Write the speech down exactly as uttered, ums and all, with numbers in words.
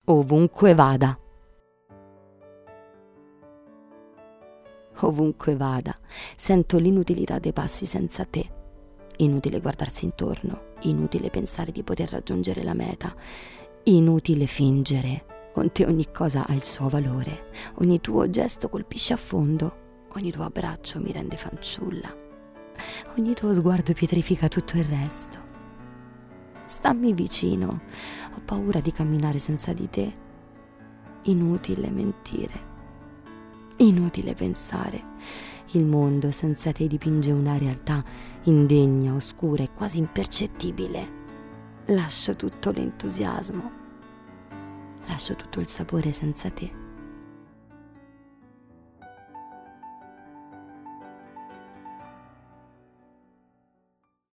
ovunque vada. Ovunque vada, sento l'inutilità dei passi senza te. Inutile guardarsi intorno, inutile pensare di poter raggiungere la meta, inutile fingere. Con te ogni cosa ha il suo valore, ogni tuo gesto colpisce a fondo, ogni tuo abbraccio mi rende fanciulla, ogni tuo sguardo pietrifica tutto il resto. Stammi vicino, ho paura di camminare senza di te. Inutile mentire, inutile pensare. Il mondo senza te dipinge una realtà indegna, oscura e quasi impercettibile. Lascio tutto l'entusiasmo, lascio tutto il sapore senza te.